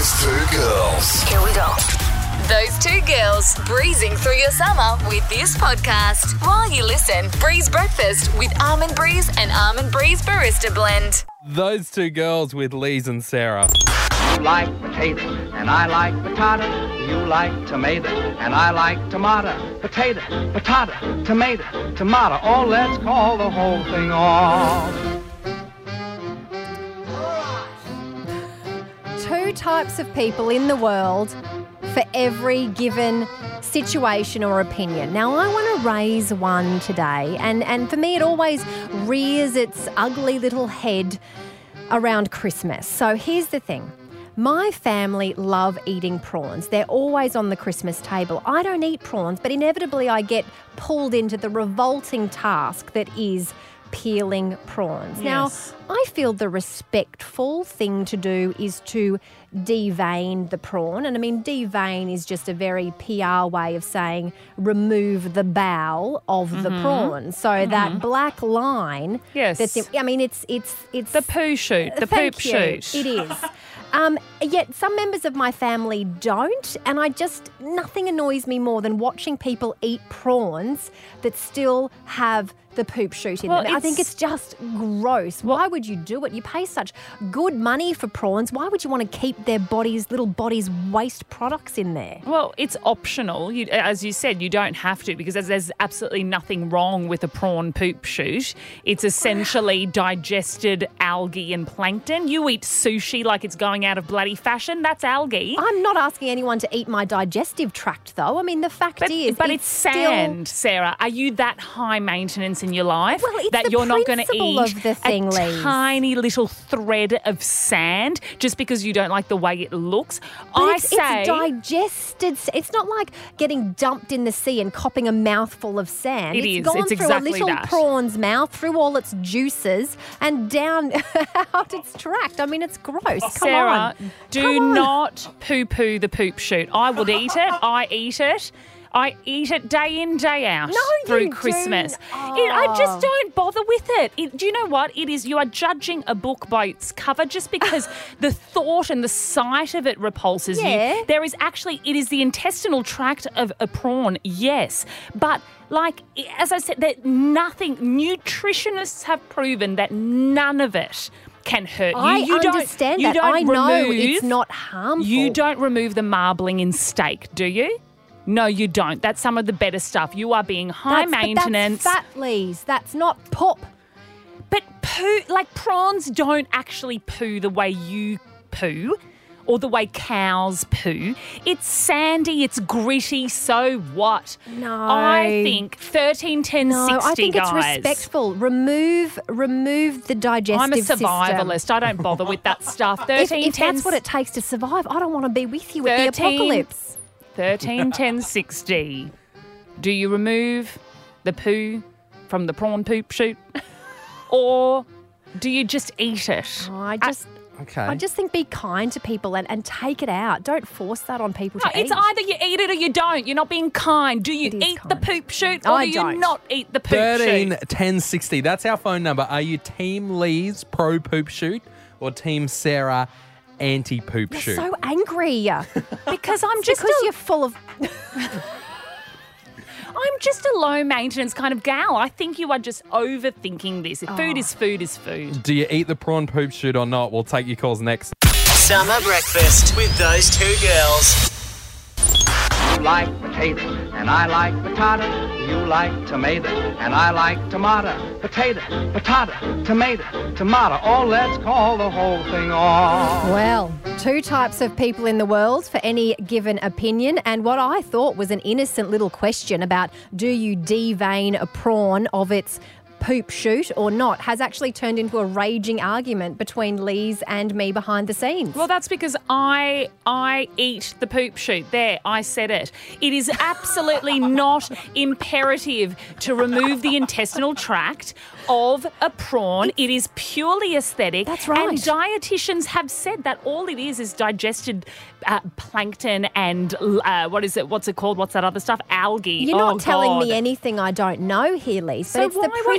Those two girls. Here we go. Those two girls breezing through your summer with this podcast. While you listen, Breeze Breakfast with Almond Breeze and Almond Breeze Barista Blend. Those two girls with Lise and Sarah. You like potatoes, and I like potato. You like tomato, and I like tomato. Potato, potato, tomato, tomato. Oh, let's call the whole thing off. Two types of people in the world for every given situation or opinion. Now, I want to raise one today, and for me it always rears its ugly little head around Christmas. So here's the thing. My family love eating prawns. They're always on the Christmas table. I don't eat prawns, but inevitably I get pulled into the revolting task that is peeling prawns. Yes. Now, I feel the respectful thing to do is to devein the prawn. And I mean, devein is just a very PR way of saying remove the bowel of the prawn. So that black line. Yes. That's I mean, it's The poo shoot, the Thank poop you. shoot. It is. Yet some members of my family don't, and nothing annoys me more than watching people eat prawns that still have the poop shoot in them. I think it's just gross. Why would you do it? You pay such good money for prawns. Why would you want to keep their little bodies' waste products in there? Well, it's optional. As you said, you don't have to because there's absolutely nothing wrong with a prawn poop shoot. It's essentially digested algae and plankton. You eat sushi like it's going out of bloody fashion. That's algae. I'm not asking anyone to eat my digestive tract, though. I mean, the fact is... But it's sand, Sarah. Are you that high maintenance in your life Well, it's that the you're not going to principle eat of the thing, a Lise. tiny little thread of sand just because you don't like the way it looks? But it's digested. It's not like getting dumped in the sea and copping a mouthful of sand. It It's is. gone It's through exactly a little that. prawn's mouth, through all its juices, and down out its tract. I mean, it's gross. Come Sarah, on. do not poo-poo the poop shoot. I would eat it. I eat it. I eat it day in, day out through you Christmas. don't. I just don't bother with it. Do you know what? It is, you are judging a book by its cover just because the thought and the sight of it repulses Yeah. you. There is actually, it is the intestinal tract of a prawn, yes. But like, as I said, that nothing, nutritionists have proven that none of it can hurt you. I You understand you that. don't I know remove- it's not harmful. You don't remove the marbling in steak, do you? No, you don't. That's some of the better stuff. You are being high maintenance. But that's fat, Lise. That's not pop. But poo, like prawns don't actually poo the way you poo or the way cows poo. It's sandy, it's gritty, so what? No. I think 13, 10, No, 60, I think guys. it's respectful. Remove the digestive I'm a system. survivalist. I don't bother with that stuff. 13, If 10, that's what it takes to survive, I don't want to be with you at the 13. apocalypse. 13, 10, 60. Do you remove the poo from the prawn poop shoot? Or do you just eat it? Oh, I just think be kind to people and take it out. Don't force that on people to It's eat. either you eat it or you don't. You're not being kind. Do you It is eat the kind. poop shoot or I do you don't. not eat the poop 13 shoot? 10 60. That's our phone number. Are you Team Lise pro poop shoot or Team Sarah anti poop You're shoot? so angry. Because I'm just You're full of... I'm just a low maintenance kind of gal. I think you are just overthinking this. If food is food is food. Do you eat the prawn poop shoot or not? We'll take your calls next. Summer breakfast with those two girls. You like potatoes, and I like potato. You like tomato, and I like tomato. Potato, potato, tomato, tomato. Oh, let's call the whole thing off. Well, two types of people in the world for any given opinion, and what I thought was an innocent little question about do you devein a prawn of its poop shoot or not has actually turned into a raging argument between Lise and me behind the scenes. Well, that's because I eat the poop shoot. There, I said it. It is absolutely not imperative to remove the intestinal tract of a prawn. It is purely aesthetic. That's right. And dietitians have said that all it is digested plankton and what's it called? What's that other stuff? Algae. You're not telling God. me anything I don't know here, Lise. So But it's why the won't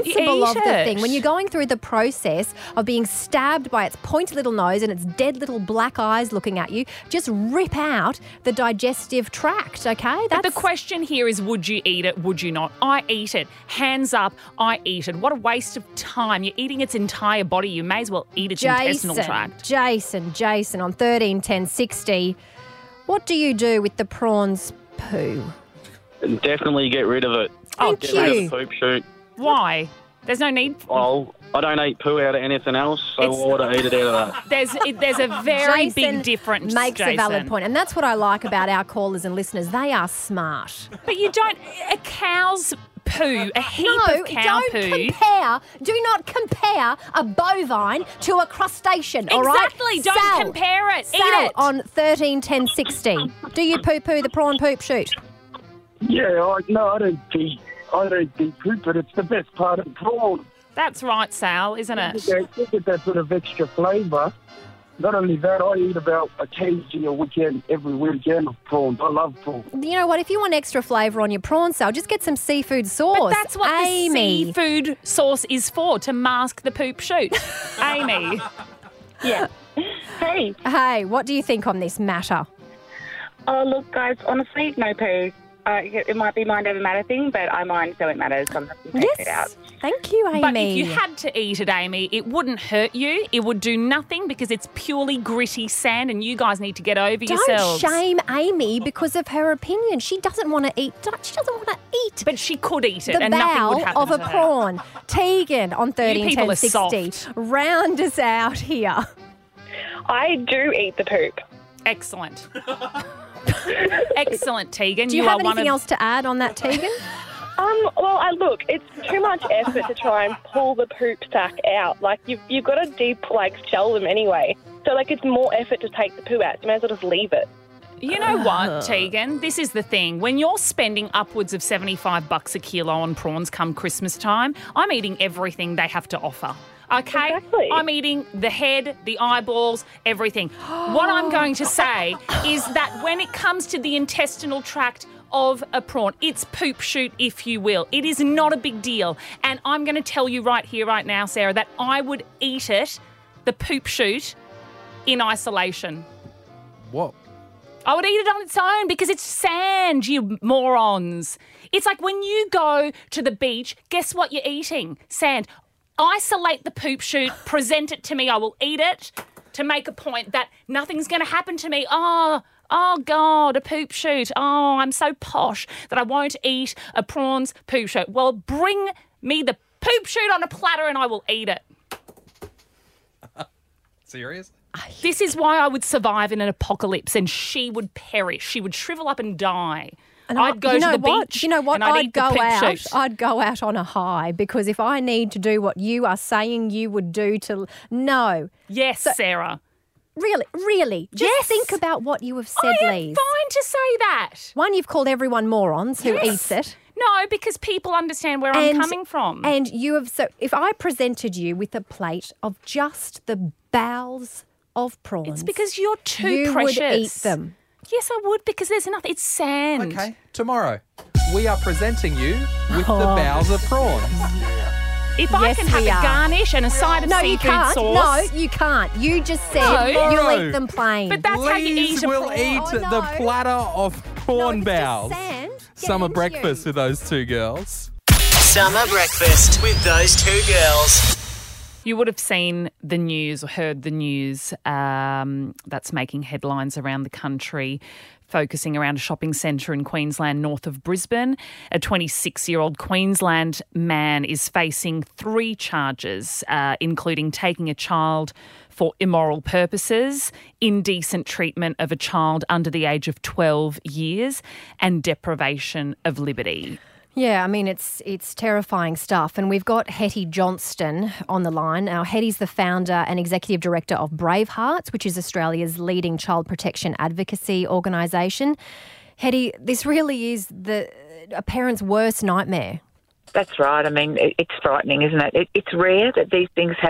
principle of eat the it. thing. When you're going through the process of being stabbed by its pointy little nose and its dead little black eyes looking at you, just rip out the digestive tract, okay? But the question here is, would you eat it? Would you not? I eat it. Hands up, I eat it. What a waste of time. You're eating its entire body. You may as well eat its intestinal tract. Jason on 13 10 60. What do you do with the prawn's poo? Definitely get rid of it. Thank Get you. rid of the poop shoot. Why? There's no need. Well, I don't eat poo out of anything else, so why would I eat it out of that? There's a very Jason big difference, makes Jason. a valid point, and that's what I like about our callers and listeners. They are smart. But you don't... A cow's poo, a heap No, of cow don't poo... compare. Do not compare a bovine to a crustacean. All right? Exactly. Don't Sal, compare it. Eat Sal it. on 13 10 60. Do you poo-poo the prawn poop shoot? Yeah, I don't de-poop it. It's the best part of prawn. That's right, Sal, isn't it? Get that bit of extra flavour. Not only that, I eat about a kg every weekend of prawns. I love prawns. You know what? If you want extra flavour on your prawn, Sal, just get some seafood sauce. But that's what Amy. the seafood sauce is for, to mask the poop shoot. Amy. Yeah. Hey. Hey, what do you think on this matter? Oh, look, guys, honestly, no poo. It might be mind over matter thing, but I mind, so it matters. So I'm happy to take it out. Thank you, Amy. But if you had to eat it, Amy, it wouldn't hurt you. It would do nothing because it's purely gritty sand and you guys need to get over yourselves. Don't shame Amy because of her opinion. She doesn't want to eat. She doesn't want to eat. But she could eat it the and nothing would bowel happen of a to her. prawn. Tegan on 13 people 10 are 60. soft. Round us out here. I do eat the poop. Excellent. Excellent, Tegan. Do you have anything else to add on that, Tegan? Well, look, it's too much effort to try and pull the poop sack out. Like, you've got to shell them anyway. So, it's more effort to take the poo out. You may as well just leave it. You know what, Tegan? This is the thing. When you're spending upwards of $75 a kilo on prawns come Christmas time, I'm eating everything they have to offer. Okay? Exactly. I'm eating the head, the eyeballs, everything. What I'm going to say is that when it comes to the intestinal tract of a prawn, it's poop shoot, if you will. It is not a big deal. And I'm going to tell you right here, right now, Sarah, that I would eat it, the poop shoot, in isolation. What? I would eat it on its own because it's sand, you morons. It's like when you go to the beach, guess what you're eating? Sand. Isolate the poop shoot, present it to me. I will eat it to make a point that nothing's going to happen to me. Oh, God, a poop shoot. Oh, I'm so posh that I won't eat a prawns poop shoot. Well, bring me the poop shoot on a platter and I will eat it. Serious? This is why I would survive in an apocalypse and she would perish. She would shrivel up and die. And I'd go to the beach. You know what? And I'd eat the poop shoot. I'd go out on a high because if I need to do what you are saying you would do to... No. Yes, Sarah. Really. Just think about what you have said, I am Lise. fine to say that. One, you've called everyone morons who eats it. No, because people understand where I'm coming from. And you have... So if I presented you with a plate of just the bowels of prawns... It's because you're too You precious. would eat them. Yes, I would, because there's nothing. It's sand. Okay, tomorrow we are presenting you with the bowels of prawns. If I Yes, can have we a are. garnish and a side of No, you seafood can't. sauce. No, you can't. You just said No. you'll No. eat them plain. But that's how you Lise eat a will prawn. eat Oh, no. the platter of prawn No, if it's just bowels. sand, get Summer into breakfast you. with those two girls. Summer breakfast with those two girls. You would have seen the news or heard the news that's making headlines around the country, focusing around a shopping centre in Queensland north of Brisbane. A 26-year-old Queensland man is facing 3 charges, including taking a child for immoral purposes, indecent treatment of a child under the age of 12 years, and deprivation of liberty. Yeah, I mean, it's terrifying stuff. And we've got Hetty Johnston on the line. Now, Hetty's the founder and executive director of Bravehearts, which is Australia's leading child protection advocacy organisation. Hetty, this really is a parent's worst nightmare. That's right. I mean, it's frightening, isn't it? It's rare that these things happen,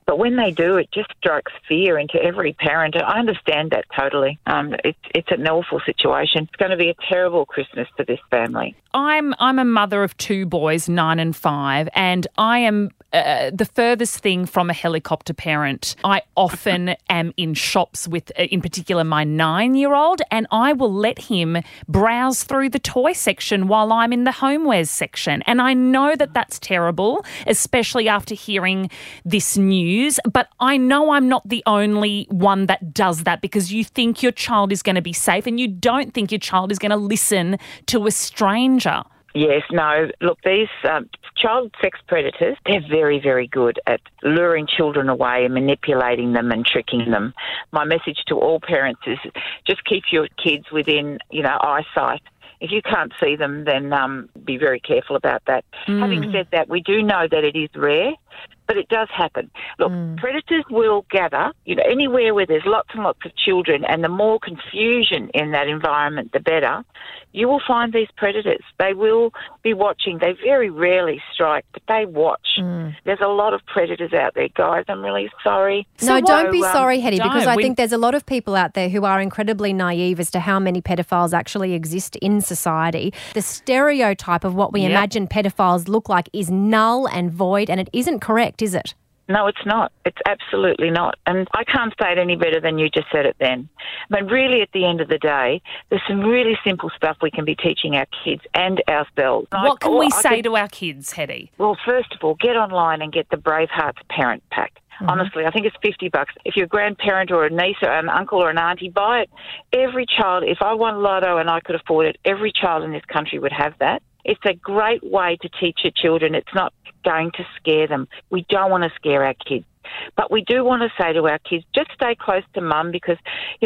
But when they do, it just strikes fear into every parent. I understand that totally. It's an awful situation. It's going to be a terrible Christmas for this family. I'm a mother of 2 boys, 9 and 5, and I am the furthest thing from a helicopter parent. I often am in shops with, in particular, my 9-year-old, and I will let him browse through the toy section while I'm in the homewares section. And I know that that's terrible, especially after hearing this news, but I know I'm not the only one that does that, because you think your child is going to be safe and you don't think your child is going to listen to a stranger. Yes, no. Look, these child sex predators, they're very, very good at luring children away and manipulating them and tricking them. My message to all parents is just keep your kids within, eyesight. If you can't see them, then be very careful about that. Having said that, we do know that it is rare, but it does happen. Look, predators will gather, anywhere where there's lots and lots of children, and the more confusion in that environment, the better. You will find these predators. They will be watching. They very rarely strike, but they watch. There's a lot of predators out there, guys. I'm really sorry. No, don't be sorry, Hetty, because I think there's a lot of people out there who are incredibly naive as to how many pedophiles actually exist in society. The stereotype of what we imagine pedophiles look like is null and void, and it isn't correct, is it? No, it's not. It's absolutely not. And I can't say it any better than you just said it then. But really, at the end of the day, there's some really simple stuff we can be teaching our kids and ourselves. What can we say to our kids, Hetty? Well, first of all, get online and get the Bravehearts Parent Pack. Honestly, I think it's $50. If you're a grandparent or a niece or an uncle or an auntie, buy it. Every child, if I won Lotto and I could afford it, every child in this country would have that. It's a great way to teach your children. It's not going to scare them. We don't want to scare our kids. But we do want to say to our kids, just stay close to mum, because,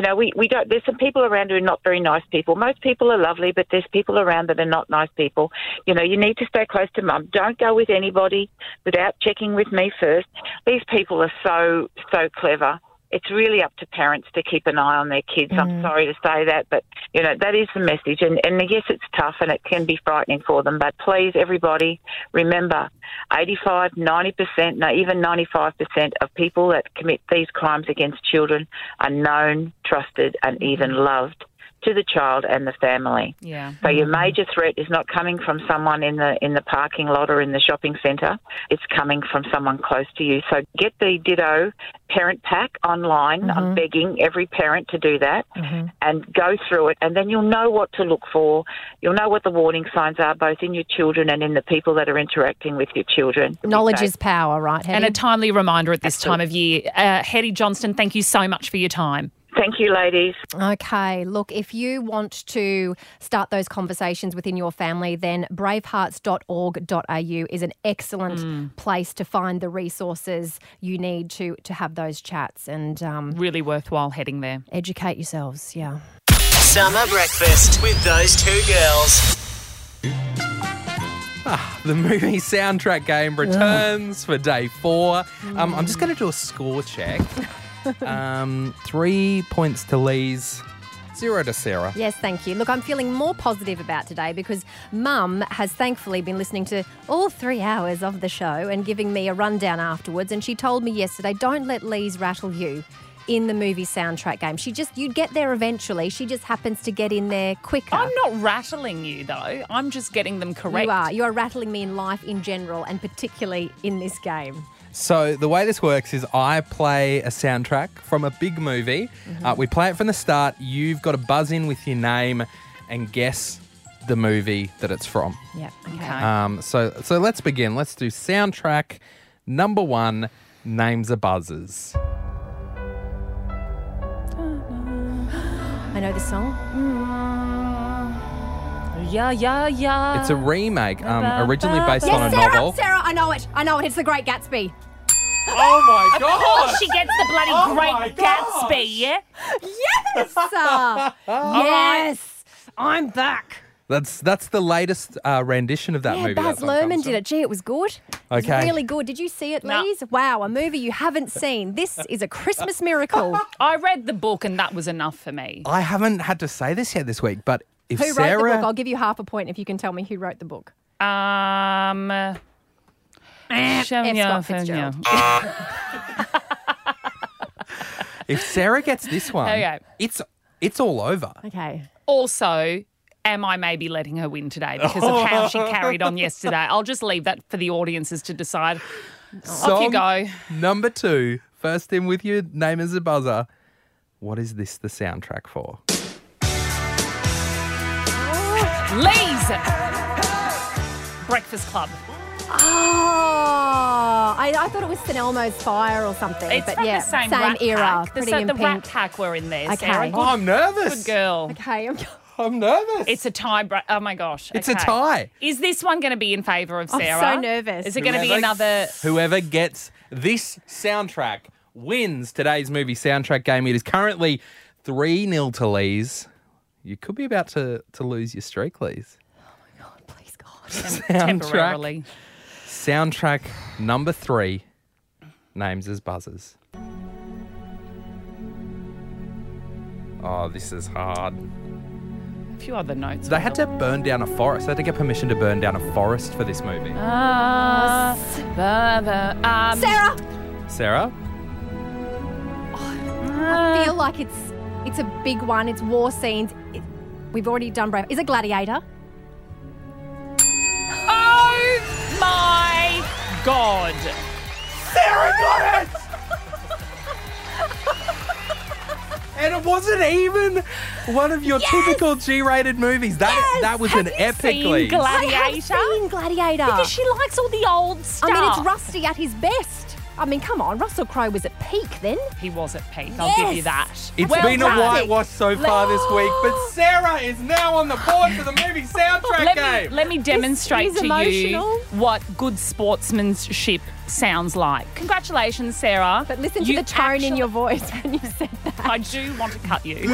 we don't, there's some people around who are not very nice people. Most people are lovely, but there's people around that are not nice people. You need to stay close to mum. Don't go with anybody without checking with me first. These people are so clever. It's really up to parents to keep an eye on their kids. I'm sorry to say that, but, that is the message. And yes, it's tough and it can be frightening for them. But please, everybody, remember, 85, 90%, no, even 95% of people that commit these crimes against children are known, trusted, and even loved to the child and the family. Yeah. So your major threat is not coming from someone in the parking lot or in the shopping centre. It's coming from someone close to you. So get the Ditto Parent Pack online. I'm begging every parent to do that and go through it, and then you'll know what to look for. You'll know what the warning signs are, both in your children and in the people that are interacting with your children. Knowledge is power, right, Hetty? And a timely reminder at this time of year. Hetty Johnston, thank you so much for your time. Thank you, ladies. Okay, look, if you want to start those conversations within your family, then bravehearts.org.au is an excellent place to find the resources you need to have those chats, and really worthwhile heading there. Educate yourselves, yeah. Summer breakfast with those 2 girls. The movie soundtrack game returns for day 4. I'm just going to do a score check. 3 points to Lee's, 0 to Sarah. Yes, thank you. Look, I'm feeling more positive about today because Mum has thankfully been listening to all 3 hours of the show and giving me a rundown afterwards. And she told me yesterday, don't let Lee's rattle you in the movie soundtrack game. You'd get there eventually. She just happens to get in there quicker. I'm not rattling you, though. I'm just getting them correct. You are rattling me in life in general, and particularly in this game. So the way this works is I play a soundtrack from a big movie. We play it from the start. You've got to buzz in with your name and guess the movie that it's from. Yeah. Okay. So let's begin. Let's do soundtrack number 1, Names of Buzzers. I know this song. Yeah, yeah, yeah. It's a remake, originally based on a novel. Sarah, I know it. It's The Great Gatsby. Oh my God! Of course she gets the bloody Great Gatsby, yeah? Yes! Yes! I'm back. That's the latest rendition of that movie. Baz Luhrmann did it. Gee, it was good. It was really good. Did you see it, Lise? Wow, a movie you haven't seen. This is a Christmas miracle. I read the book and that was enough for me. I haven't had to say this yet this week, but if who wrote the book? I'll give you half a point if you can tell me who wrote the book. Scott Fitzgerald. If Sarah gets this one, Okay. it's all over. Okay. Also, am I maybe letting her win today because of how she carried on yesterday? I'll just leave that for the audiences to decide. Off you go. Number 2, first in with your name as a buzzer. What is this the soundtrack for? Lee's Breakfast Club. Oh, I thought it was St Elmo's Fire or something. It's but from yeah, the same Rat era. Pack. Pretty in the pink. Rat Pack were in there, Okay. Sarah. Oh, I'm nervous. Good girl. Okay, I'm nervous. It's a tie. Oh, my gosh. It's a Okay. tie. Is this one going to be in favour of I'm Sarah? so nervous. Is it going to be another... Whoever gets this soundtrack wins today's movie soundtrack game. It is currently 3-0 to Lee's. You could be about to lose your streak, Lee's. Please, God. Temporarily. Soundtrack number 3, names as buzzers. Oh, this is hard. A few other notes. They had to burn down a forest. They had to get permission to burn down a forest for this movie. Sarah! Sarah? I feel like it's a big one. It's war scenes. We've already done Brave. Is it Gladiator? Oh, my God. Sarah got it! And it wasn't even one of your typical G-rated movies. That was an epically. Gladiator? I have seen Gladiator. Because she likes all the old stuff. I mean, it's Rusty at his best. I mean, come on. Russell Crowe was at peak then. He was at peak. I'll give you that. It's Well been done. a whitewash so far this week, but Sarah is now on the board for the movie soundtrack game. Let me demonstrate is to emotional. you what good sportsmanship sounds like. Congratulations, Sarah. But listen to You the tone in actually- your voice when you said that. I do want to cut you.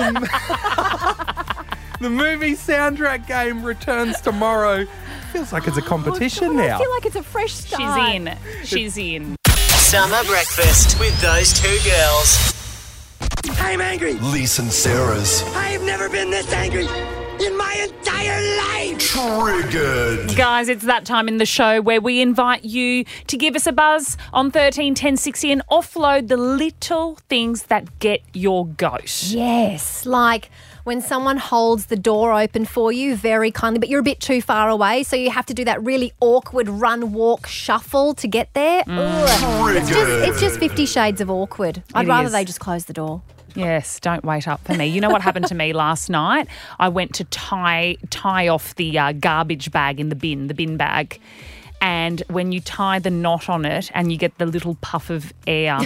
The movie soundtrack game returns tomorrow. Feels like it's a competition God, now. I feel like it's a fresh start. She's in. Summer breakfast with those 2 girls. I'm angry. Lisa and Sarah's I've never been this angry in my entire life. Triggered. Guys, it's that time in the show where we invite you to give us a buzz on 13 10 60 and offload the little things that get your goat. Yes, like when someone holds the door open for you very kindly, but you're a bit too far away, so you have to do that really awkward run, walk, shuffle to get there. Ugh. It's just 50 shades of awkward. I'd rather is. they just close the door. Yes, don't wait up for me. You know what happened to me last night? I went to tie off the garbage bag in the bin bag. And when you tie the knot on it and you get the little puff of air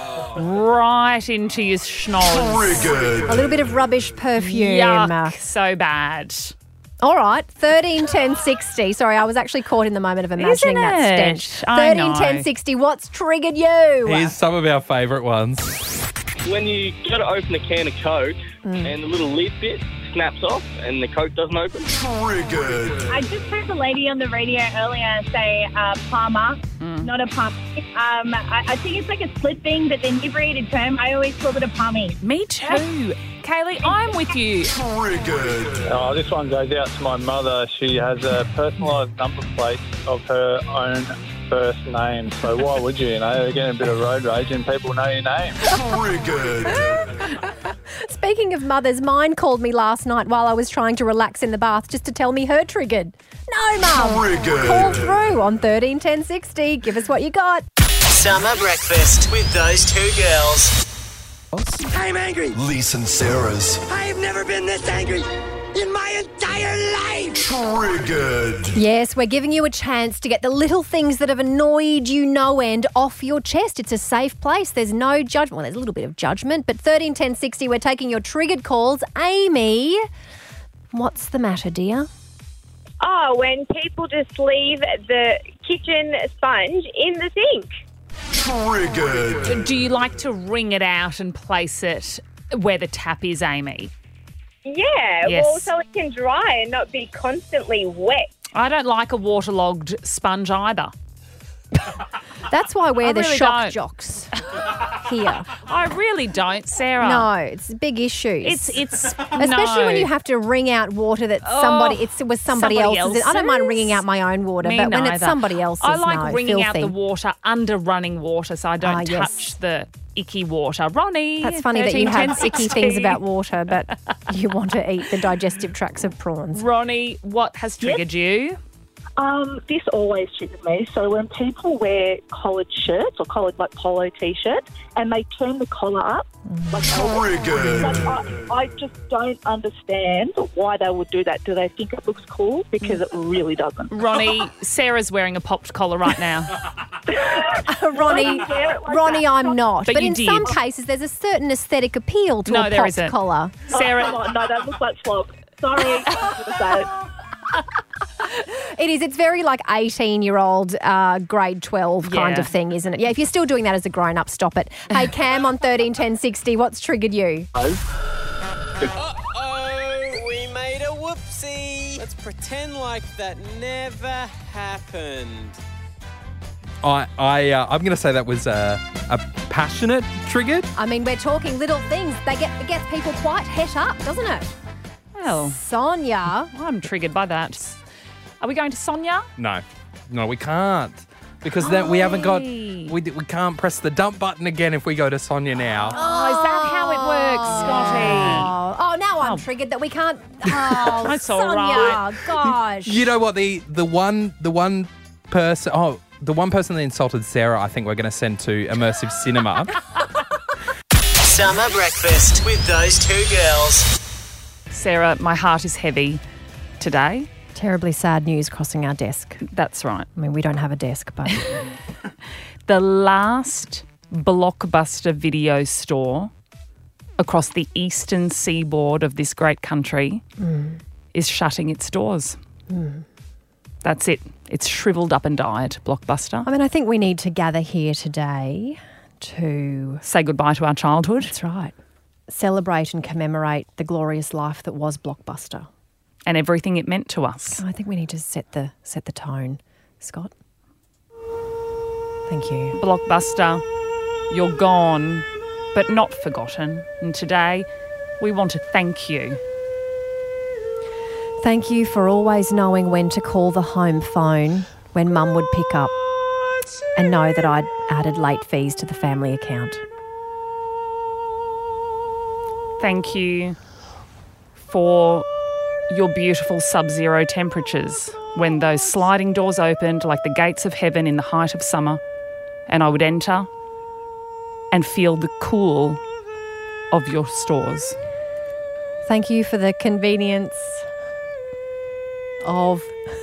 right into your schnoz. Triggered. A little bit of rubbish perfume. Yuck, so bad. All right, 13 10 60. Sorry, I was actually caught in the moment of imagining Isn't that it? stench. I 13 know. 10 60. What's triggered you? Here's some of our favourite ones. When you go to open a can of Coke and the little lid bit snaps off and the Coke doesn't open. Triggered. I just heard the lady on the radio earlier say Palmer, not a pump. I think it's like a split thing, but the inebriated term, I always call it a pummy. Me too. Kaylee, I'm with you. Triggered. Oh, this one goes out to my mother. She has a personalised number plate of her own first name. So why would you? They're getting a bit of road rage and people know your name. Triggered. Speaking of mothers, mine called me last night while I was trying to relax in the bath just to tell me her triggered. No, Mum. Triggered. Call through on 13 10 60. Give us what you got. Summer breakfast with those 2 girls. I'm angry. Lisa and Sarah's I've never been this angry in my entire life. Triggered. Yes, we're giving you a chance to get the little things that have annoyed you no end off your chest. It's a safe place. There's no judgment. Well, there's a little bit of judgment, but 13 10 60, we're taking your triggered calls. Amy, what's the matter, dear? Oh, when people just leave the kitchen sponge in the sink. Triggered. Do you like to wring it out and place it where the tap is, Amy? Yeah, Yes. well, so it can dry and not be constantly wet. I don't like a waterlogged sponge either. That's why we're I the really shock don't. jocks. here. I really don't, Sarah. No, it's big issues. It's especially when you have to wring out water that was somebody else's. I don't mind wringing out my own water, but when it's somebody else's, I like wringing out filthy. the water under running water, so I don't touch the icky water. Ronnie, that's funny that you have 13, icky things about water, but you want to eat the digestive tracts of prawns. Ronnie, what has triggered you? This always triggers me. So when people wear collared shirts or collared like polo t-shirts and they turn the collar up, I just don't understand why they would do that. Do they think it looks cool? Because it really doesn't. Ronnie, Sarah's wearing a popped collar right now. Ronnie, I'm not. But you in did. some cases, there's a certain aesthetic appeal to a there popped isn't. collar. Sarah, come on, no, that looks like slog. Sorry, I was going to say it. It is. It's very like 18-year-old, grade 12 kind of thing, isn't it? Yeah, if you're still doing that as a grown-up, stop it. Hey, Cam on 131060, what's triggered you? We made a whoopsie. Let's pretend like that never happened. I'm going to say that was a passionate triggered. I mean, we're talking little things. It gets people quite het up, doesn't it? Well, Sonia. I'm triggered by that. Are we going to Sonia? No, we can't. Because then we haven't got, we can't press the dump button again if we go to Sonia now. Oh, is that how it works, Scotty? Oh, now I'm triggered that we can't. Oh, That's all Sonia, right. gosh. You know what? The one person that insulted Sarah, I think we're going to send to Immersive Cinema. Summer breakfast with those two girls. Sarah, my heart is heavy today. Terribly sad news crossing our desk. That's right. I mean, we don't have a desk, but... The last Blockbuster video store across the eastern seaboard of this great country is shutting its doors. That's it. It's shriveled up and died, Blockbuster. I mean, I think we need to gather here today to... say goodbye to our childhood. That's right. Celebrate and commemorate the glorious life that was Blockbuster. And everything it meant to us. I think we need to set the tone. Scott? Thank you. Blockbuster, you're gone, but not forgotten. And today, we want to thank you. Thank you for always knowing when to call the home phone when Mum would pick up and know that I'd added late fees to the family account. Thank you for your beautiful sub-zero temperatures when those sliding doors opened like the gates of heaven in the height of summer, and I would enter and feel the cool of your stores. Thank you for the convenience of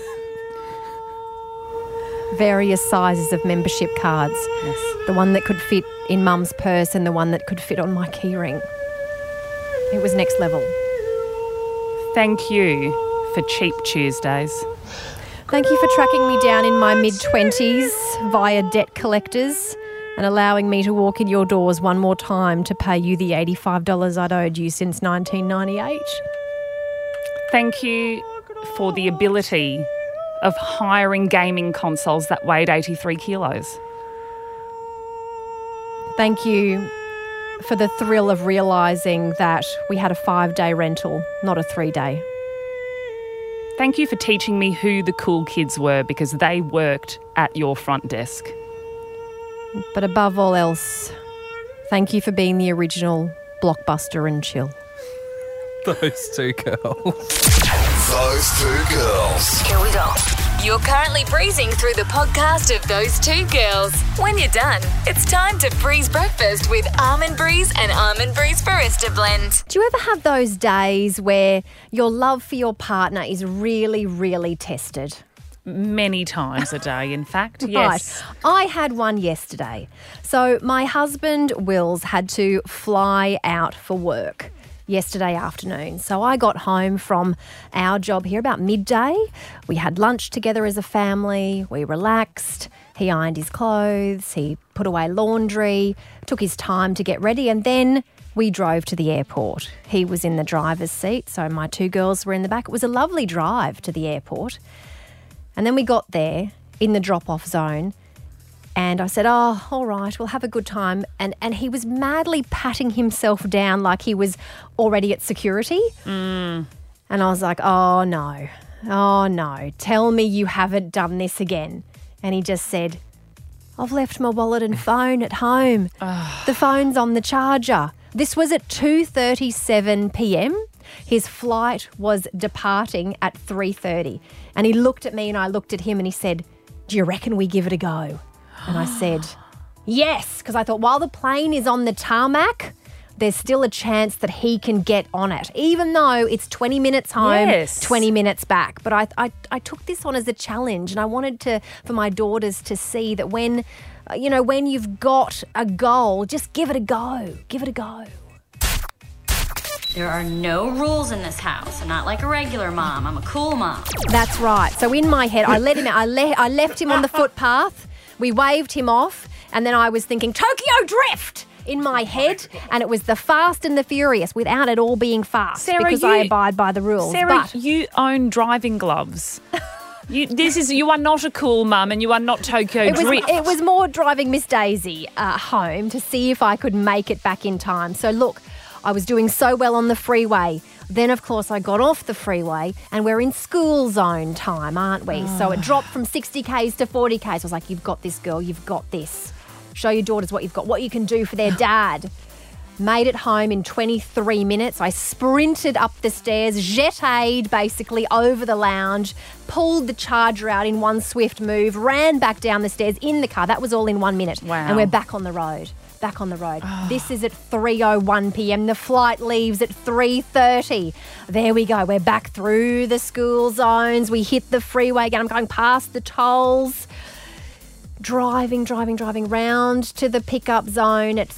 various sizes of membership cards. Yes. The one that could fit in Mum's purse and the one that could fit on my keyring. It was next level. Thank you for Cheap Tuesdays. Thank you for tracking me down in my mid-20s via debt collectors and allowing me to walk in your doors one more time to pay you the $85 I'd owed you since 1998. Thank you for the ability of hiring gaming consoles that weighed 83 kilos. Thank you for the thrill of realising that we had a 5-day rental, not a 3-day. Thank you for teaching me who the cool kids were because they worked at your front desk. But above all else, thank you for being the original Blockbuster and chill. Those two girls. Those two girls. Here we go. You're currently breezing through the podcast of Those Two Girls. When you're done, it's time to breeze breakfast with Almond Breeze and Almond Breeze Barista Blend. Do you ever have those days where your love for your partner is really, really tested? Many times a day, in fact, yes. Right. I had one yesterday. So my husband, Wills, had to fly out for work yesterday afternoon. So I got home from our job here about midday. We had lunch together as a family. We relaxed. He ironed his clothes. He put away laundry, took his time to get ready, and then we drove to the airport. He was in the driver's seat, so my two girls were in the back. It was a lovely drive to the airport. And then we got there in the drop-off zone, And I said, oh, all right, we'll have a good time. And he was madly patting himself down like he was already at security. And I was like, oh, no, tell me you haven't done this again. And he just said, I've left my wallet and phone at home. The phone's on the charger. This was at 2:37 p.m. His flight was departing at 3:30. And he looked at me and I looked at him and he said, do you reckon we give it a go? And I said, yes, because I thought while the plane is on the tarmac, there's still a chance that he can get on it, even though it's 20 minutes home, 20 minutes back. But I took this on as a challenge, and I wanted for my daughters to see that when you've got a goal, just give it a go. Give it a go. There are no rules in this house. I'm not like a regular mom. I'm a cool mom. That's right. So in my head, I let him out. I left him on the footpath. We waved him off, and then I was thinking, Tokyo Drift! In my head, and it was the Fast and the Furious without it all being fast, Sarah, because I abide by the rules. Sarah, but you own driving gloves. You are not a cool mum, and you are not Tokyo Drift. It was more driving Miss Daisy home to see if I could make it back in time. So look, I was doing so well on the freeway. Then, of course, I got off the freeway and we're in school zone time, aren't we? So it dropped from 60 Ks to 40 Ks. I was like, you've got this, girl. You've got this. Show your daughters what you've got, what you can do for their dad. Made it home in 23 minutes. I sprinted up the stairs, jetted basically over the lounge, pulled the charger out in one swift move, ran back down the stairs in the car. That was all in 1 minute. Wow. And we're back on the road. Back on the road. This is at 3:01 p.m. The flight leaves at 3:30. There we go. We're back through the school zones. We hit the freeway again. I'm going past the tolls. Driving round to the pickup zone at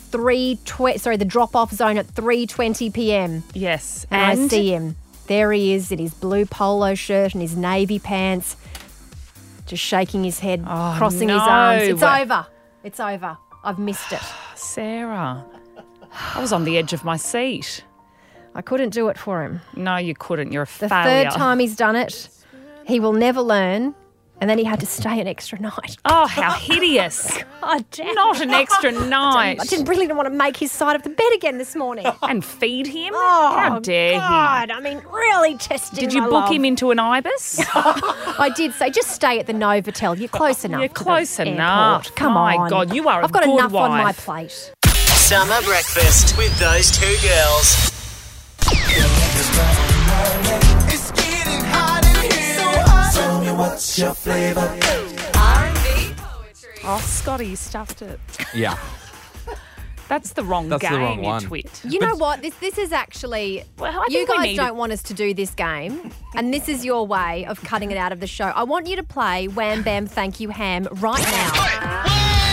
the drop-off zone at 3:20 p.m. Yes. And I see him. There he is in his blue polo shirt and his navy pants, just shaking his head, crossing his arms. It's over. It's over. I've missed it. Sarah, I was on the edge of my seat. I couldn't do it for him. No, you couldn't. You're a The failure. third time he's done it, he will never learn. And then he had to stay an extra night. Oh, how hideous. God damn. Not an extra night. I didn't really want to make his side of the bed again this morning. And feed him? Oh, how dare God. he? I mean, really testing Did you my book love. him into an Ibis? I did say, just stay at the Novotel. You're close enough. You're to the close enough. airport. Come My on. God, you are a I've got good enough on my wife. plate. Summer breakfast with those two girls. It's getting hot in here. So hot. Tell me what's your flavor? R&B poetry. Oh, Scotty, you stuffed it. Yeah. That's the wrong That's the game, wrong you one. twit. You know what? This is actually... Well, I you think we guys need don't want us to do this game, and this is your way of cutting it out of the show. I want you to play Wham Bam Thank You Ham right now.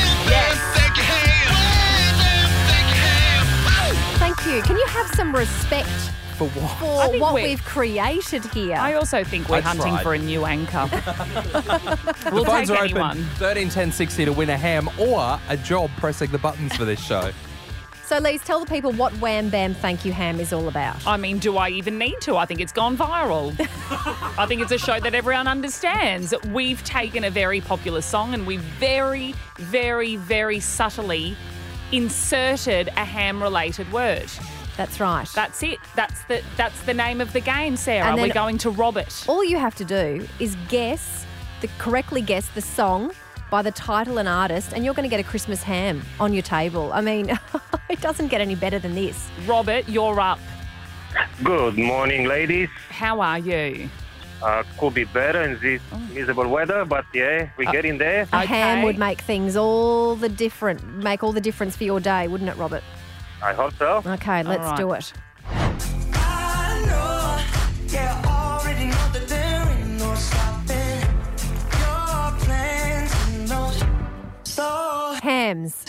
Thank you. Can you have some respect For what? for what we've created here? I also think we're I hunting tried. for a new anchor. We'll The phones take are anyone. open 13 10 60 to win a ham or a job pressing the buttons for this show. So, Lise, tell the people what Wham Bam Thank You Ham is all about. I mean, do I even need to? I think it's gone viral. I think it's a show that everyone understands. We've taken a very popular song and we've very, very, very subtly inserted a ham-related word. That's right. That's it. That's the name of the game, Sarah. And then- We're going to rob it. All you have to do is correctly guess the song by the title and artist, and you're going to get a Christmas ham on your table. I mean, it doesn't get any better than this. Robert, you're up. Good morning, ladies. How are you? Could be better in this miserable weather, but yeah, we're getting there. A ham would make things make all the difference for your day, wouldn't it, Robert? I hope so. Okay, let's right. do it. Hams.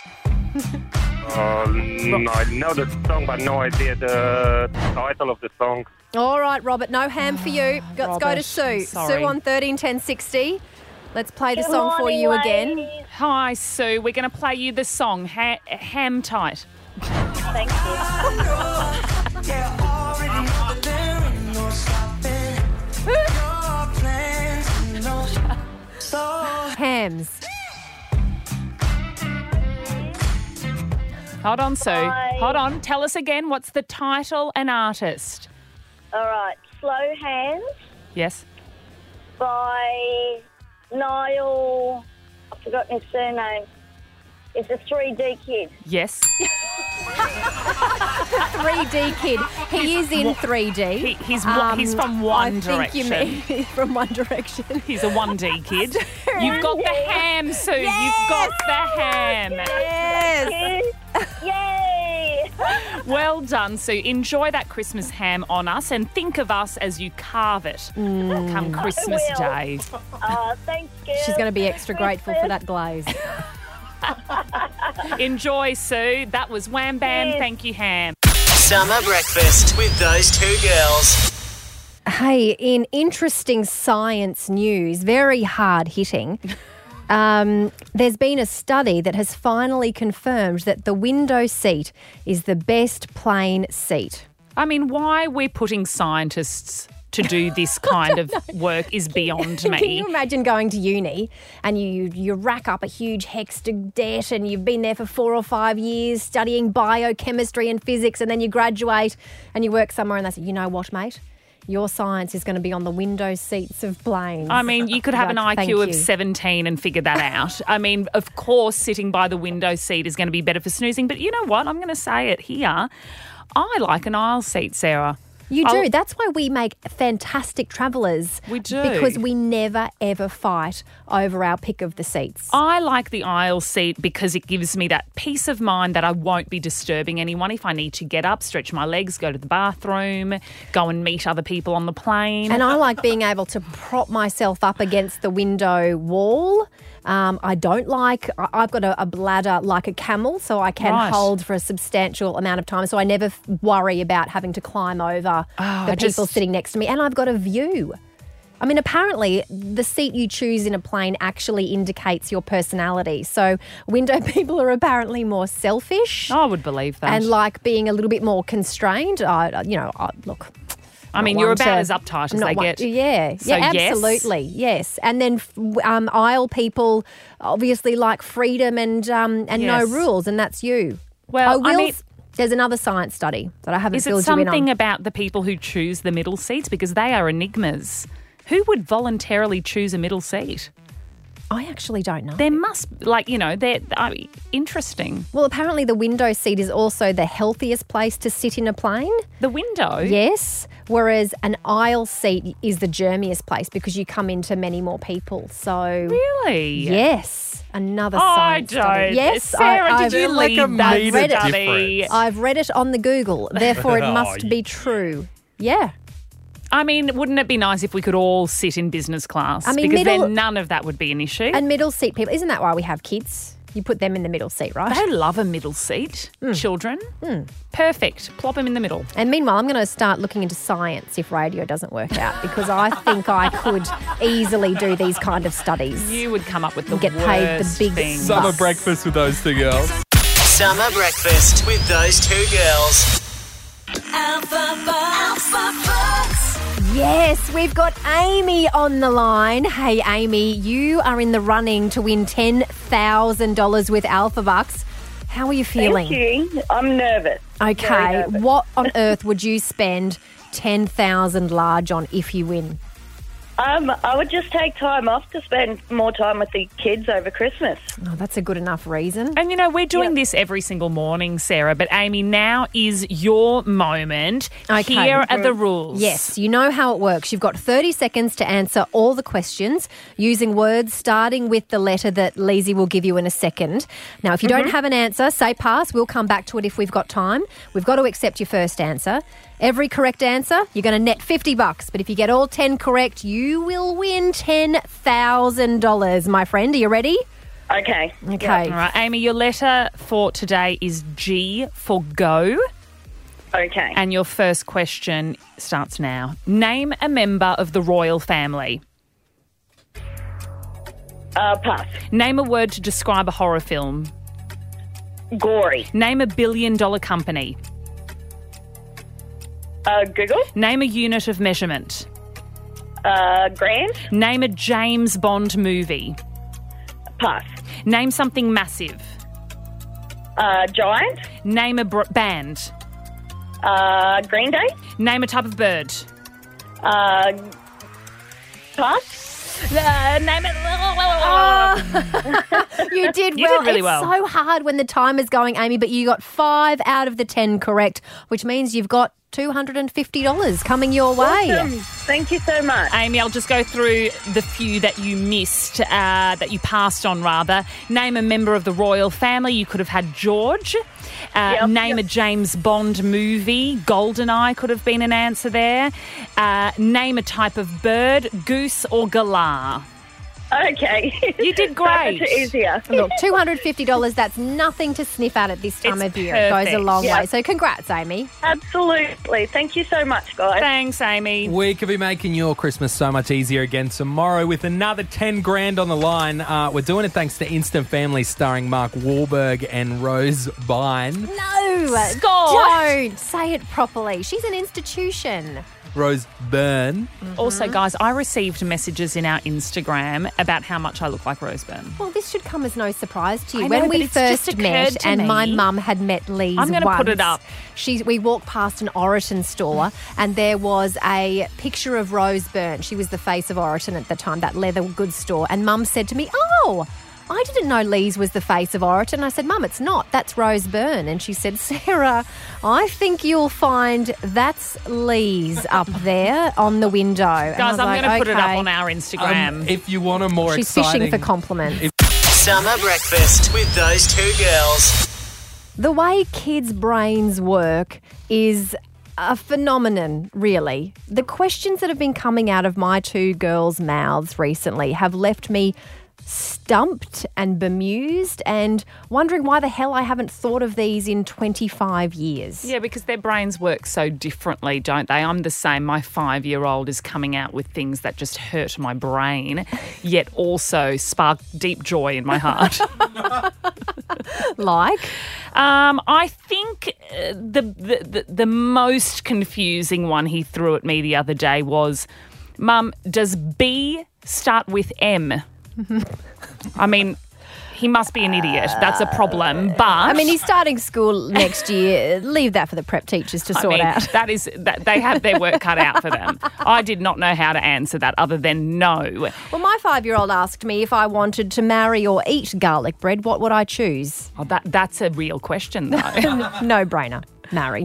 No, I know the song, but no idea the title of the song. All right, Robert, no ham for you. Let's go to Robert, Sue. sorry. Sue on 13 10 60. Let's play the Good song for morning, you ladies. again. Hi, Sue. We're going to play you the song, Ham Tight. Thank you. Hams. Hold on, Sue. Bye. Hold on. Tell us again, what's the title and artist? All right. Slow Hands Yes. by Niall. I've forgotten his surname. It's a 3D kid. Yes. 3D kid. He is in 3D. He's from One Direction. I think you mean he's from One Direction. He's a 1D kid. You've got the ham, Sue. Yes. You've got the ham. Yes. Yay! Well done, Sue. Enjoy that Christmas ham on us and think of us as you carve it come Christmas I will. Day. Thanks, girls. She's going to be extra grateful for that glaze. Enjoy, Sue. That was Wham Bam. Thank you, ham. Summer breakfast with those two girls. Hey, in interesting science news, very hard hitting, there's been a study that has finally confirmed that the window seat is the best plane seat. I mean, why we're putting scientists to do this kind of work is beyond me. Can you imagine going to uni and you rack up a huge HECS debt and you've been there for 4 or 5 years studying biochemistry and physics, and then you graduate and you work somewhere and they say, you know what, mate? Your science is going to be on the window seats of planes. I mean, you could have an Thank IQ of you. 17 and figure that out. I mean, of course, sitting by the window seat is going to be better for snoozing. But you know what? I'm going to say it here. I like an aisle seat, Sarah. You do. That's why we make fantastic travellers. We do. Because we never, ever fight over our pick of the seats. I like the aisle seat because it gives me that peace of mind that I won't be disturbing anyone if I need to get up, stretch my legs, go to the bathroom, go and meet other people on the plane. And I like being able to prop myself up against the window wall. I don't like, I've got a bladder like a camel, so I can Right. hold for a substantial amount of time. So I never worry about having to climb over the people sitting next to me. And I've got a view. I mean, apparently the seat you choose in a plane actually indicates your personality. So window people are apparently more selfish. I would believe that. And like being a little bit more constrained. Look. I mean, not you're one about to- as uptight as not they one- get. Yeah, So, yeah, yes? absolutely, yes. And then aisle people obviously like freedom and no Yes. rules, and that's you. Well, I mean- there's another science study that I haven't Is it filled you in something on. about the people who choose the middle seats? Because they are enigmas. Who would voluntarily choose a middle seat? I actually don't know. There must, they're interesting. Well, apparently the window seat is also the healthiest place to sit in a plane. The window? Yes, whereas an aisle seat is the germiest place because you come into many more people. So Really? yes, another I science study. don't. Yes, Sarah, did you like a lead that metre study? difference. I've read it on the Google, therefore it Oh, must be true. Yeah. I mean, wouldn't it be nice if we could all sit in business class? I mean, because middle- then none of that would be an issue. And middle seat people, isn't that why we have kids? You put them in the middle seat, right? They love a middle seat. Children. Perfect. Plop them in the middle. And meanwhile, I'm going to start looking into science if radio doesn't work out because I think I could easily do these kind of studies. You would come up with the Get paid the worst big thing. Summer breakfast with those two girls. Summer breakfast with those two girls. Yes, we've got Amy on the line. Hey, Amy, you are in the running to win $10,000 with Alpha Bucks. How are you feeling? Thank you. I'm nervous. Very Okay, nervous. what on earth would you spend 10,000 large on if you win? I would just take time off to spend more time with the kids over Christmas. Oh, that's a good enough reason. And, we're doing this every single morning, Sarah. But, Amy, now is your moment. Okay. Here are the rules. Yes, you know how it works. You've got 30 seconds to answer all the questions using words starting with the letter that Lizzie will give you in a second. Now, if you don't have an answer, say pass. We'll come back to it if we've got time. We've got to accept your first answer. Every correct answer, you're going to net $50. But if you get all 10 correct, you will win $10,000, my friend. Are you ready? Okay. Okay. All right, Amy, your letter for today is G for go. Okay. And your first question starts now. Name a member of the royal family. Pass. Name a word to describe a horror film. Gory. Name a billion-dollar company. Google. Name a unit of measurement. Grand. Name a James Bond movie. Pass. Name something massive. Giant. Name a band. Green Day. Name a type of bird. Pass. Name it. You did You well. did really it's well. so hard when the time is going, Amy, but you got 5 out of the 10 correct, which means you've got $250 coming your way. Awesome. Thank you so much. Amy, I'll just go through the few that you missed, that you passed on, rather. Name a member of the royal family. You could have had George. Name a James Bond movie. GoldenEye could have been an answer there. Name a type of bird. Goose or galah. Okay. You did great. That's easier. Look, $250, that's nothing to sniff at this time It's of year. It goes a perfect. long Yeah. way. So congrats, Amy. Absolutely. Thank you so much, guys. Thanks, Amy. We could be making your Christmas so much easier again tomorrow with another 10 grand on the line. We're doing it thanks to Instant Family starring Mark Wahlberg and Rose Byrne. No, Scott. don't say it properly. She's an institution. Rose Byrne. Also, guys, I received messages in our Instagram about how much I look like Rose Byrne. Well, this should come as no surprise to you. I know, When but we it's just first occurred met to and my me. mum had met Lise I'm gonna put it once, up. We walked past an Oroton store and there was a picture of Rose Byrne. She was the face of Oroton at the time, that leather goods store. And Mum said to me, "Oh, I didn't know Lise was the face of Oroton." I said, "Mum, it's not. That's Rose Byrne." And she said, "Sarah, I think you'll find that's Lise up there on the window." Guys, I'm going to put it up on our Instagram. If you want a more She's exciting... fishing for compliments. Summer breakfast with those two girls. The way kids' brains work is a phenomenon, really. The questions that have been coming out of my two girls' mouths recently have left me stumped and bemused and wondering why the hell I haven't thought of these in 25 years. Yeah, because their brains work so differently, don't they? I'm the same. My 5-year-old is coming out with things that just hurt my brain, yet also spark deep joy in my heart. Like? I think the most confusing one he threw at me the other day was, "Mum, does B start with M?" I mean, he must be an idiot. That's a problem. But I mean, he's starting school next year. Leave that for the prep teachers to sort out. That they have their work cut out for them. I did not know how to answer that other than no. Well, my 5-year-old asked me if I wanted to marry or eat garlic bread, what would I choose? Oh, that's a real question, though. No brainer. Marry.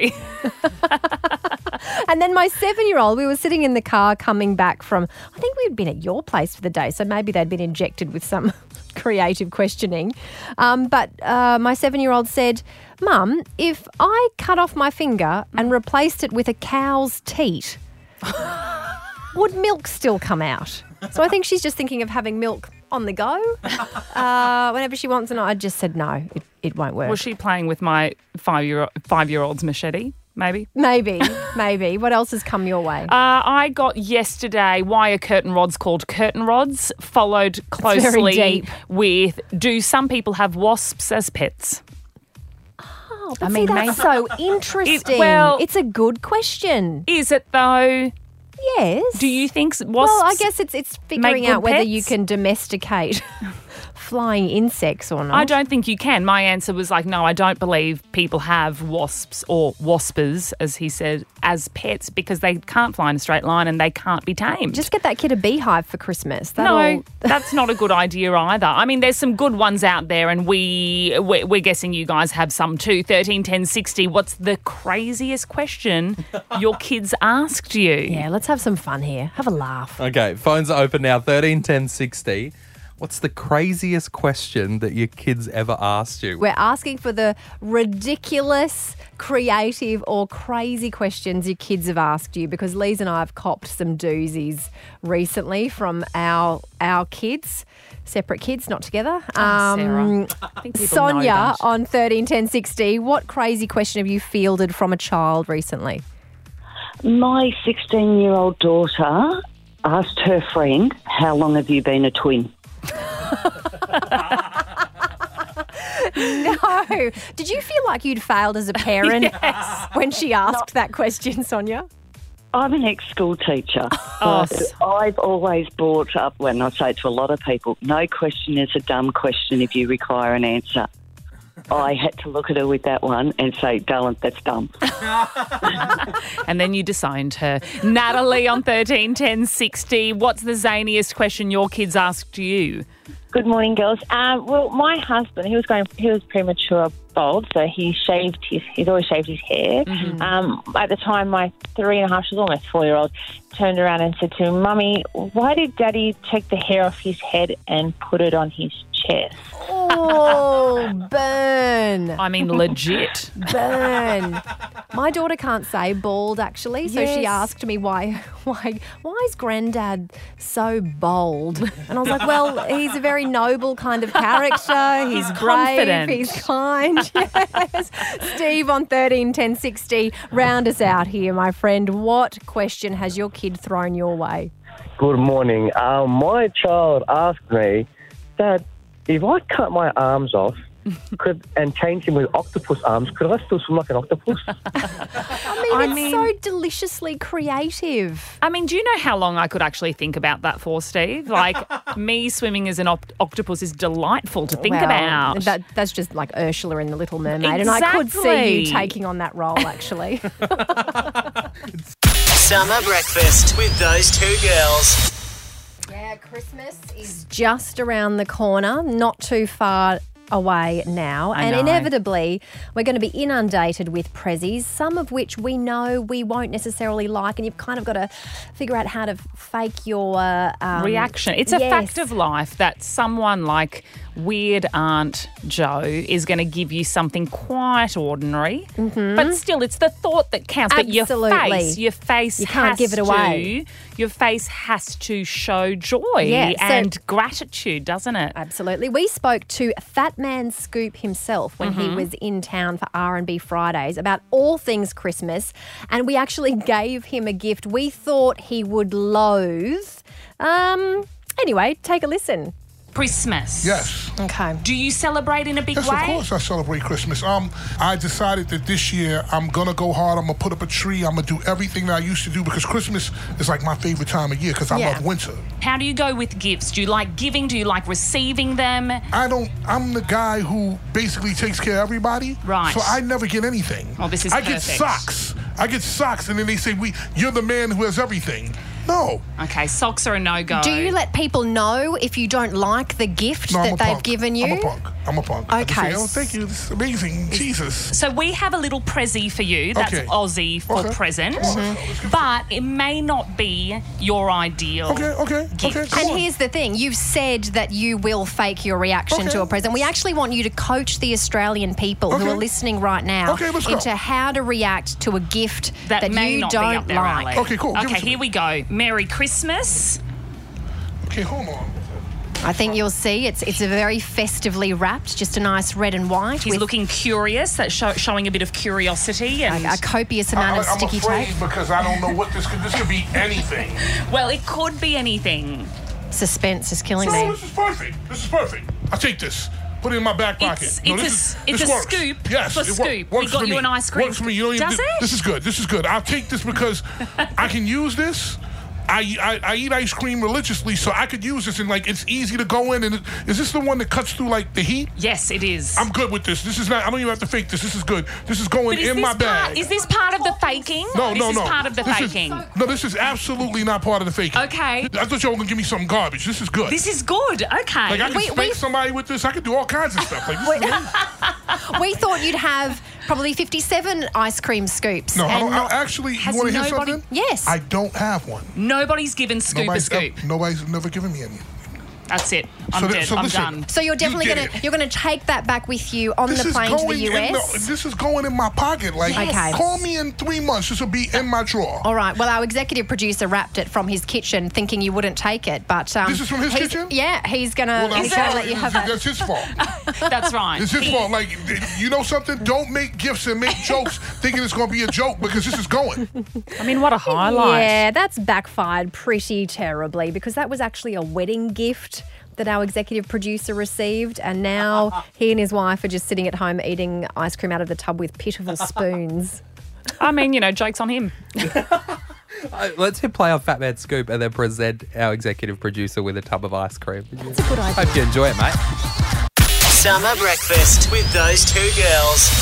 And then my 7-year-old, we were sitting in the car coming back from, I think we'd been at your place for the day, so maybe they'd been injected with some creative questioning. But my 7-year-old said, "Mum, if I cut off my finger and replaced it with a cow's teat, would milk still come out?" So I think she's just thinking of having milk on the go whenever she wants, and I just said no, it won't work. Was she playing with my 5-year-old's machete? Maybe. What else has come your way? I got yesterday why are curtain rods called curtain rods, followed very closely deep. with do some people have wasps as pets? Oh, but see, that's so interesting. It's a good question. Is it though? Yes. Do you think wasps? Well, I guess it's figuring good out whether pets? you can domesticate flying insects or not. I don't think you can. My answer was like, no, I don't believe people have wasps or waspers, as he said, as pets because they can't fly in a straight line and they can't be tamed. Just get that kid a beehive for Christmas. No, that's not a good idea either. I mean, there's some good ones out there and we're guessing you guys have some too. 13 10 60. What's the craziest question your kids asked you? Yeah, let's have some fun here. Have a laugh. Okay, phones are open now, 13 10 60. What's the craziest question that your kids ever asked you? We're asking for the ridiculous, creative or crazy questions your kids have asked you because Lise and I have copped some doozies recently from our kids. Separate kids, not together. Sarah. I think people know Sonia that. on 13 10 60. What crazy question have you fielded from a child recently? My 16-year-old daughter asked her friend, "How long have you been a twin?" No. Did you feel like you'd failed as a parent when she asked that question, Sonia? I'm an ex-school teacher. I've always brought up, when I say it to a lot of people, no question is a dumb question if you require an answer. I had to look at her with that one and say, darling, that's dumb. And then you disowned her. Natalie on 13 10 60. What's the zaniest question your kids asked you? Good morning, girls. Well, my husband, he was premature bald, so he's always shaved his hair. At the time, my 3.5, she was almost 4-year-old, turned around and said to him, Mummy, why did Daddy take the hair off his head and put it on his chest? Oh, burn. I mean, legit. Burn. My daughter can't say bald, actually, so she asked me why is Granddad so bold? And I was like, well, he's a very noble kind of character. He's brave. Confident. He's kind. Yes. Steve on 13 10 60. Round us out here, my friend. What question has your kid thrown your way? Good morning. My child asked me, Dad, if I cut my arms off and change them with octopus arms, could I still swim like an octopus? I mean, it's so deliciously creative. I mean, do you know how long I could actually think about that for, Steve? Like, me swimming as an octopus is delightful to think about. That's just like Ursula in The Little Mermaid. And I could see you taking on that role, actually. Summer breakfast with those two girls. Yeah, Christmas is just around the corner, not too far away now. I and know. Inevitably, we're going to be inundated with prezzies, some of which we know we won't necessarily like, and you've kind of got to figure out how to fake your reaction. It's a fact of life that someone like Weird Aunt Jo is going to give you something quite ordinary, but still, it's the thought that counts. Absolutely. But your face You can't give it away. Your face has to show joy and gratitude, doesn't it? Absolutely. We spoke to Fat Man Scoop himself when he was in town for R&B Fridays about all things Christmas, and we actually gave him a gift we thought he would loathe. Anyway, take a listen. Christmas. Yes. Okay. Do you celebrate in a big Yes, way? of course I celebrate Christmas. I decided that this year I'm going to go hard. I'm going to put up a tree. I'm going to do everything that I used to do because Christmas is like my favorite time of year because I love winter. How do you go with gifts? Do you like giving? Do you like receiving them? I'm the guy who basically takes care of everybody. Right. So I never get anything. Oh, this is I perfect. get socks, and then they say, you're the man who has everything. No. Okay, socks are a no-go. Do you let people know if you don't like the gift No, I'm that a they've punk. given you? I'm a punk. I just Okay. say, oh, thank you. This is amazing. Jesus. So we have a little prezzy for you. That's Okay. Aussie for Okay. present. But it may not be your ideal gift. And here's the thing. You've said that you will fake your reaction to a present. We actually want you to coach the Australian people who are listening right now Let's go. into how to react to a gift that may you not be don't up there, like. Ali. Okay, cool. Give it Okay, to here we go. Merry Christmas. Okay, hold on. I think you'll see it's very festively wrapped, just a nice red and white. He's with looking curious. That's showing a bit of curiosity and a copious amount of sticky I'm afraid tape. because I don't know what this could be anything. Well, it could be anything. Suspense is killing So me. this is perfect. This is perfect. I'll take this. Put it in my back pocket. It's a this works. scoop Yes, for it Scoop. works We got for you me. an ice cream. Works for me. You don't even Does it? This is good. This is good. I'll take this because I can use this. I eat ice cream religiously, so I could use this and it's easy to go in. And is this the one that cuts through the heat? Yes, it is. I'm good with this. This is not. I don't even have to fake this. This is good. This is going But is in this my bag. Is this part of the faking? No. This is part of the faking. No, this is absolutely not part of the faking. Okay. I thought y'all were gonna give me something garbage. This is good. This is good. Okay. I can spank somebody with this. I can do all kinds of stuff. This is amazing. We thought you'd have probably 57 ice cream scoops. No, and I actually, you Has want to hear nobody- something? Yes. I don't have one. Nobody's given Scoop a scoop. Nobody's never given me any. That's it. I'm So dead. so I'm listen, done. So you're definitely get gonna take that back with you on This the is plane to the going in US. this is going in my pocket. Okay. Call me in 3 months. This will be in my drawer. All right. Well, our executive producer wrapped it from his kitchen, thinking you wouldn't take it. But This is from his kitchen? Yeah, he's gonna let you have it. That's his fault. That's right. It's his fault. You know something? Don't make gifts and make jokes thinking it's going to be a joke because this is going. I mean, what a highlight. Yeah, that's backfired pretty terribly because that was actually a wedding gift that our executive producer received, and now he and his wife are just sitting at home eating ice cream out of the tub with pitiful spoons. I mean, joke's on him. Let's hit play on Fat Man Scoop and then present our executive producer with a tub of ice cream. That's a good idea. Hope you enjoy it, mate. Summer breakfast with those two girls.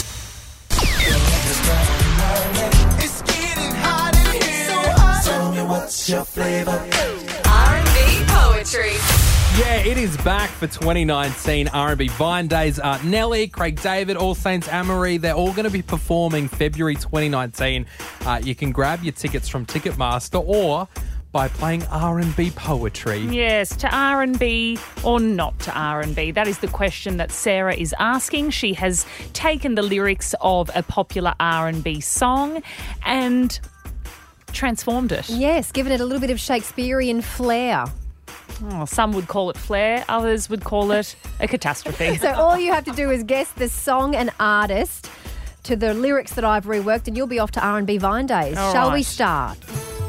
It's getting hot in here. So hot. Tell me what's your flavor? R&B poetry. Yeah, it is back for 2019 R&B Vine Days. Nelly, Craig David, All Saints, Amory, they're all going to be performing February 2019. You can grab your tickets from Ticketmaster or by playing R&B poetry. Yes, to R&B or not to R&B? That is the question that Sarah is asking. She has taken the lyrics of a popular R&B song and transformed it. Yes, given it a little bit of Shakespearean flair. Oh, some would call it flair, others would call it a catastrophe. So all you have to do is guess the song and artist to the lyrics that I've reworked and you'll be off to R&B Vine Days. All Shall we right. start?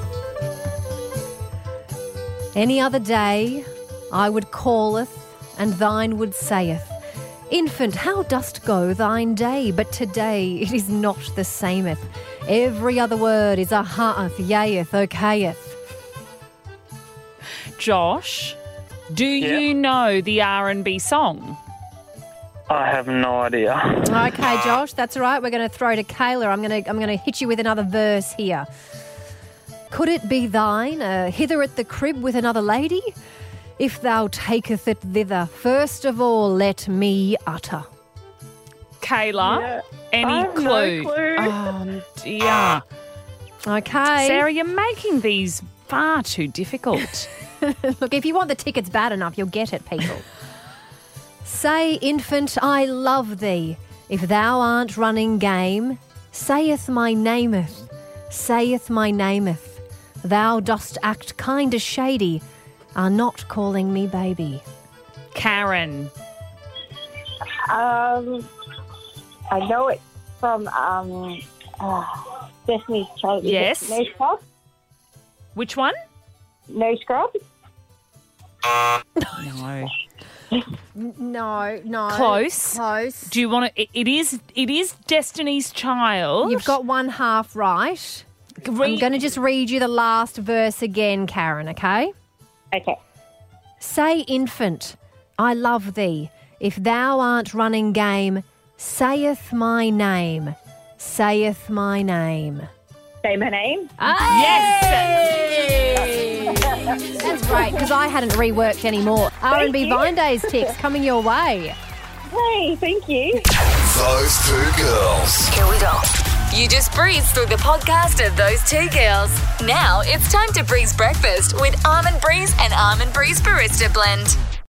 Any other day I would calleth and thine would saith, Infant, how dost go thine day? But today it is not the sameth. Every other word is a ha'eth, yeaeth, okayeth. Josh, do you know the R&B song? I have no idea. Okay, Josh, that's all right. We're going to throw to Kayla. I'm going to hit you with another verse here. Could it be thine, hither at the crib with another lady? If thou taketh it thither, first of all let me utter. Kayla, any clue? No clue. Oh, dear. Okay. Sarah, you're making these far too difficult. Look, if you want the tickets bad enough, you'll get it, people. Say, infant, I love thee. If thou art running game, saith my nameth, saith my nameth. Thou dost act kind of shady, are not calling me baby. Karen. I know it from Destiny's Child. Yes. No Scrub? Which one? No Scrub? No. No. Close. Do you want to? It is Destiny's Child. You've got one half right. I'm going to just read you the last verse again, Karen, okay? Okay. Say, infant, I love thee. If thou art running game, saith my name, saith my name. Say my name? Yes! That's great, because I hadn't reworked any more. R&B Vine Days ticks coming your way. Hey, thank you. Those two girls. Here we go. You just breezed through the podcast of Those Two Girls. Now it's time to breeze breakfast with Almond Breeze and Almond Breeze Barista Blend.